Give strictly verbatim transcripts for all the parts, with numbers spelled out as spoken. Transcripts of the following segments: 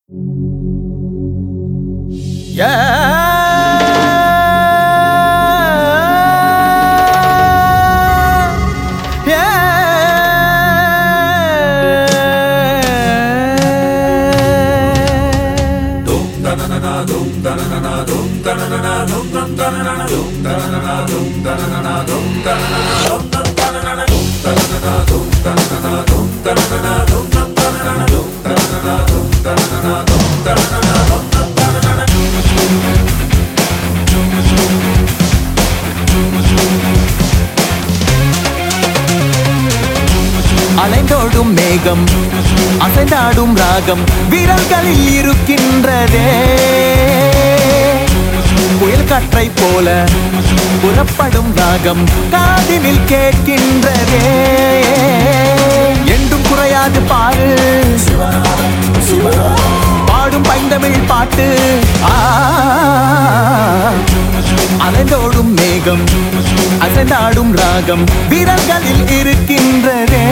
அலைந்தோடும் மேகம் அசைந்தாடும் ராகம் விரல்களில் இருக்கின்றதே. புயல் காற்றை போல புறப்படும் ராகம் காதினில் கேட்கின்றதே. என்றும் குறையாது பாரு பாடும் பைந்தமிழ் பாட்டு. அலைந்தோடும் மேகம் அசைந்தாடும் ராகம் விரல்களில் இருக்கின்றதே.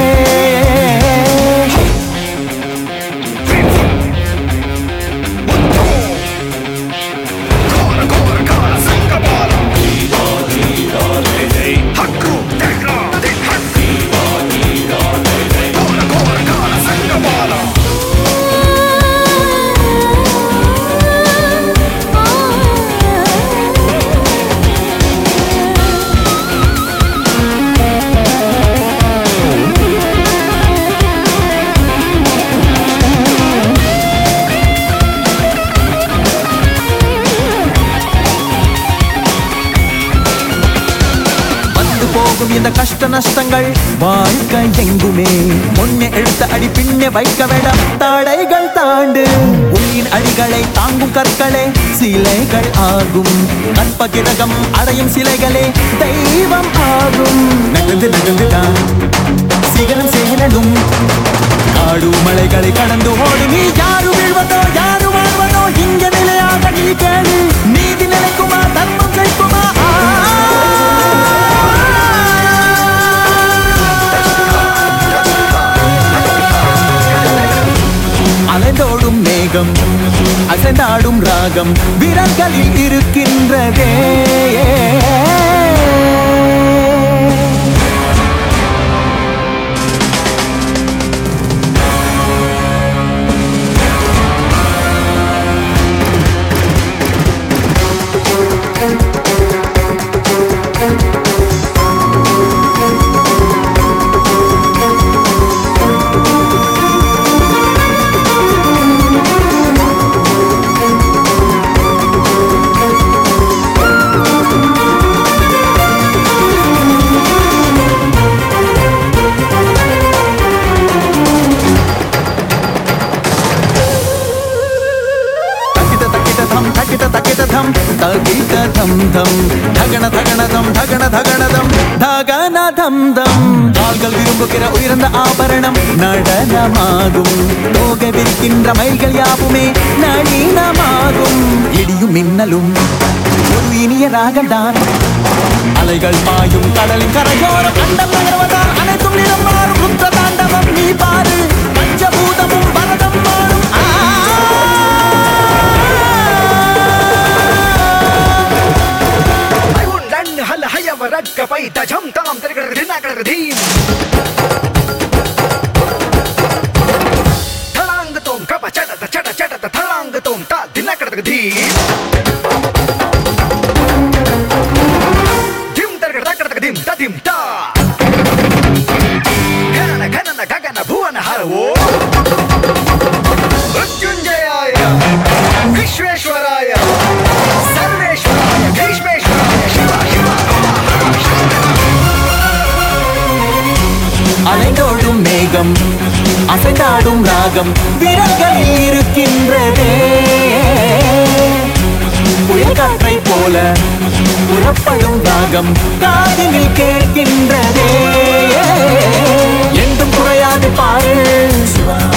இந்த கஷ்ட நஷ்டங்கள் வாழ்க்கை எங்குமே முன்னே எடுத்த அடி பின்னே வைக்க வேண்டாம். தடைகள் தாண்டு உயிரின் அடிகளை தாங்கும் கற்களே சிலைகள் ஆகும். கற்பகிரகம் அடையும் சிலைகளே தெய்வம் ஆகும். நகர்ந்து நகர்ந்துதான் சிகரம் சேரலும் காடு மலைகளை கடந்து ஓடு. நீ யாரு வீழ்வதோ யாரு வாழ்வதோ இங்க நிலையாக நீ கேளு. நீதி நிலைக்குமா தர்மம் ஜெயிக்குமா? அலைந்தோடும் மேகம் அசைந்தாடும் ராகம் விரல்களில் இருக்கின்றதே. கால்கள் விரும்புகிற உயர்ந்த ஆபரணம் நடனமாகும். தோகை விரிக்கின்ற மயில்கள் யாவுமே நளினமாகும். இடியும் மின்னலும் ஒரு இனிய ராகம்தான். அலைகள் பாயும் கடலின் கரையோரம் அண்டம் நகர்வதால் அனைத்தும் நிறம் மாறும். ருத்ர தாண்டவம் நீ பாரு பஞ்சபூதமும் பரதம் மாறும். வரக்க பைத்த ஜம் தாம் தரகட தினா கடக தீம் தலாங்க தோம் கப சட சட சட தலாங்க தோம் தா தினா கடக தீம் திம் தரகட கடக தீம் த திம் தா கனன கனன ககன புவன ஹரவோ மృత్యుంజయాయ విశ్వేశ్వరాయ సర్వేశ్వరాయ భీష్మేశ్వరాయ శివ శివ. அலைந்தோடும் மேகம் அசைந்தாடும் ராகம் விரல்களில் இருக்கின்றதே. புயல் காற்றை போல புறப்படும் ராகம் காதினில் கேட்கின்றதே. என்றும் குறையாது பாரு